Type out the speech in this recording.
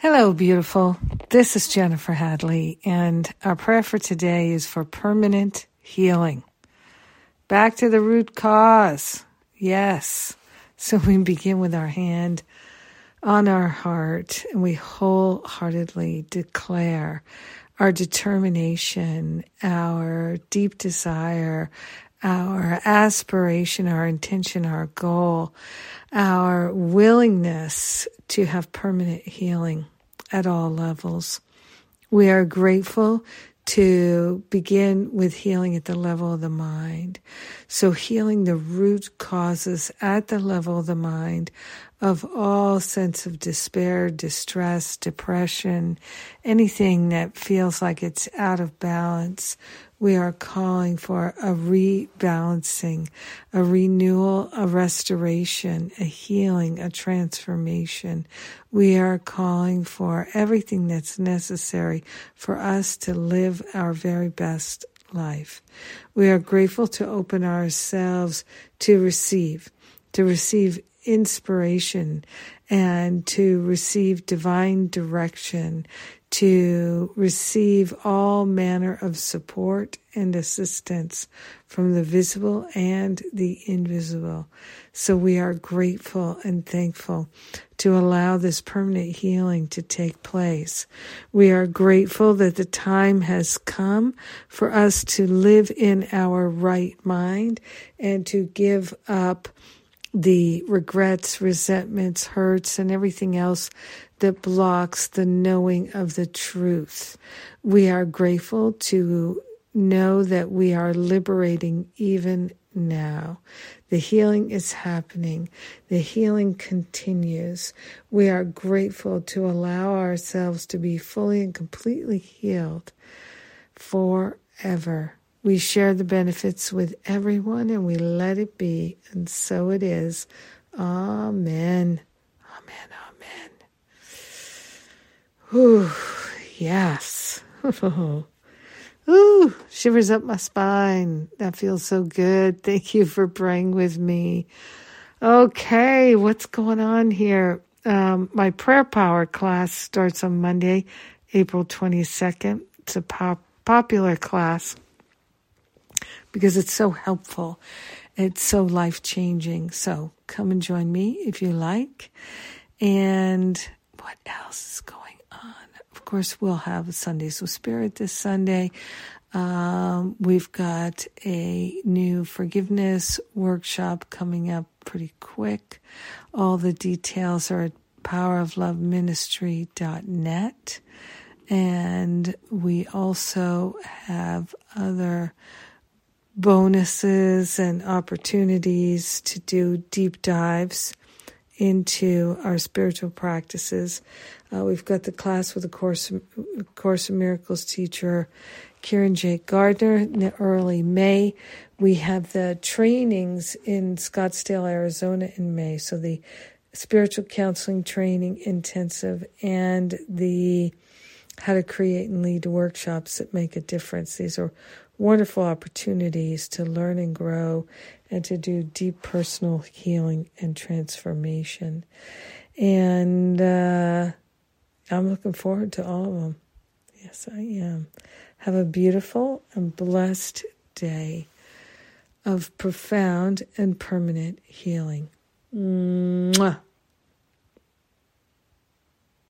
Hello, beautiful. This is Jennifer Hadley, and our prayer for today is for permanent healing. Back to the root cause. Yes. So we begin with our hand on our heart, and we wholeheartedly declare our determination, our deep desire, our aspiration, our intention, our goal, our willingness to have permanent healing at all levels. We are grateful to begin with healing at the level of the mind. So healing the root causes at the level of the mind of all sense of despair, distress, depression, anything that feels like it's out of balance. We are calling for a rebalancing, a renewal, a restoration, a healing, a transformation. We are calling for everything that's necessary for us to live our very best life. We are grateful to open ourselves to receive inspiration and to receive divine direction, to receive all manner of support and assistance from the visible and the invisible. So we are grateful and thankful to allow this permanent healing to take place. We are grateful that the time has come for us to live in our right mind and to give up the regrets, resentments, hurts, and everything else that blocks the knowing of the truth. We are grateful to know that we are liberating even now. The healing is happening. The healing continues. We are grateful to allow ourselves to be fully and completely healed forever. We share the benefits with everyone and we let it be. And so it is. Amen. Amen. Amen. Ooh, yes. Ooh, shivers up my spine. That feels so good. Thank you for praying with me. Okay, what's going on here? My prayer power class starts on Monday, April 22nd. It's a popular class because it's so helpful. It's so life-changing. So come and join me if you like. And what else is going on? Of course, we'll have Sundays with Spirit this Sunday. We've got a new forgiveness workshop coming up pretty quick. All the details are at powerofloveministry.net. And we also have other bonuses and opportunities to do deep dives into our spiritual practices. We've got the class with the Course in Miracles teacher, Kieran J. Gardner, in the early May. We have the trainings in Scottsdale, Arizona in May. So the spiritual counseling training intensive and the how to create and lead workshops that make a difference. These are wonderful opportunities to learn and grow and to do deep personal healing and transformation. And I'm looking forward to all of them. Yes, I am. Have a beautiful and blessed day of profound and permanent healing. Mwah.